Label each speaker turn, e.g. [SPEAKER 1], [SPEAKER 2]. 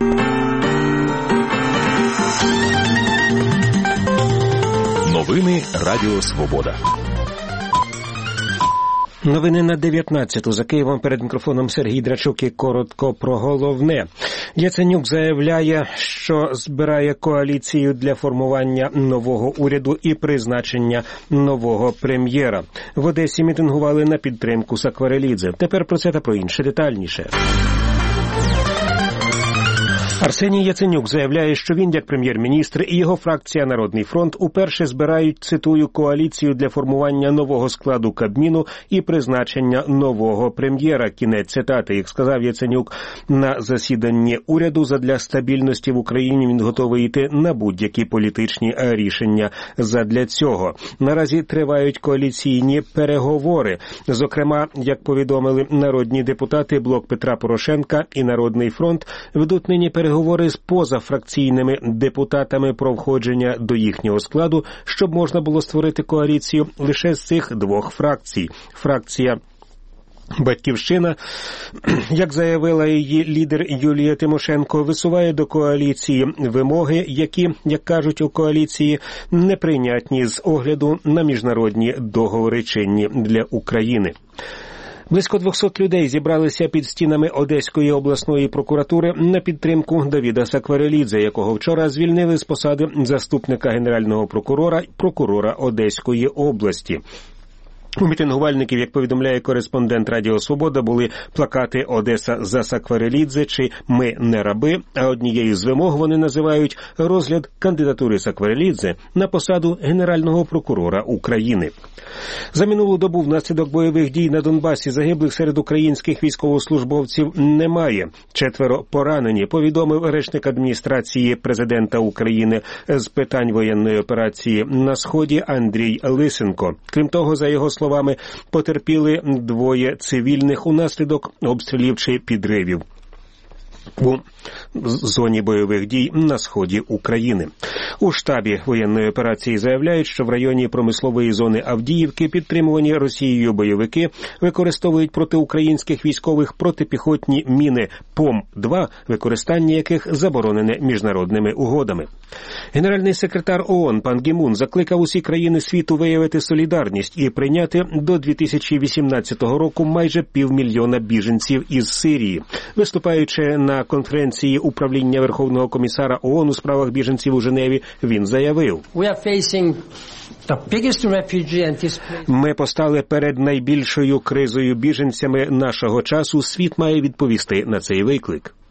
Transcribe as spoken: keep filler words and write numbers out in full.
[SPEAKER 1] Новини Радіо Свобода.
[SPEAKER 2] Новини на дев'ятнадцяту. За Києвом перед мікрофоном Сергій Драчук і коротко про головне. Яценюк заявляє, що збирає коаліцію для формування нового уряду і призначення нового прем'єра. В Одесі мітингували на підтримку Сакварелідзе. Тепер про це та про інше детальніше. Арсеній Яценюк заявляє, що він, як прем'єр-міністр, і його фракція «Народний фронт» уперше збирають, цитую, коаліцію для формування нового складу Кабміну і призначення нового прем'єра. Кінець цитати. Як сказав Яценюк на засіданні уряду, задля стабільності в Україні він готовий йти на будь-які політичні рішення задля цього. Наразі тривають коаліційні переговори. Зокрема, як повідомили народні депутати, Блок Петра Порошенка і «Народний фронт» ведуть нині переговори Говори з позафракційними депутатами про входження до їхнього складу, щоб можна було створити коаліцію лише з цих двох фракцій. Фракція «Батьківщина», як заявила її лідер Юлія Тимошенко, висуває до коаліції вимоги, які, як кажуть у коаліції, неприйнятні з огляду на міжнародні договори, чинні для України. Близько двохсот людей зібралися під стінами Одеської обласної прокуратури на підтримку Давіда Сакварелідзе, якого вчора звільнили з посади заступника генерального прокурора, прокурора Одеської області. У мітингувальників, як повідомляє кореспондент Радіо Свобода, були плакати «Одеса за Сакварелідзе» чи «Ми не раби», а однією з вимог вони називають розгляд кандидатури Сакварелідзе на посаду Генерального прокурора України. За минулу добу внаслідок бойових дій на Донбасі загиблих серед українських військовослужбовців немає. Четверо поранені, повідомив речник адміністрації президента України з питань воєнної операції на Сході Андрій Лисенко. Крім того, за його словами, потерпіли двоє цивільних унаслідок обстрілів чи підривів у зоні бойових дій на сході України. У штабі воєнної операції заявляють, що в районі промислової зони Авдіївки підтримувані Росією бойовики використовують проти українських військових протипіхотні міни Пом два, використання яких заборонене міжнародними угодами. Генеральний секретар ООН пан Гі Мун закликав усі країни світу виявити солідарність і прийняти до дві тисячі вісімнадцятого року майже півмільйона біженців із Сирії. Виступаючи на конференції управління Верховного комісара ООН у справах біженців у Женеві, він заявив: «Ми постали перед найбільшою кризою біженцями нашого часу. Світ має відповісти на цей виклик».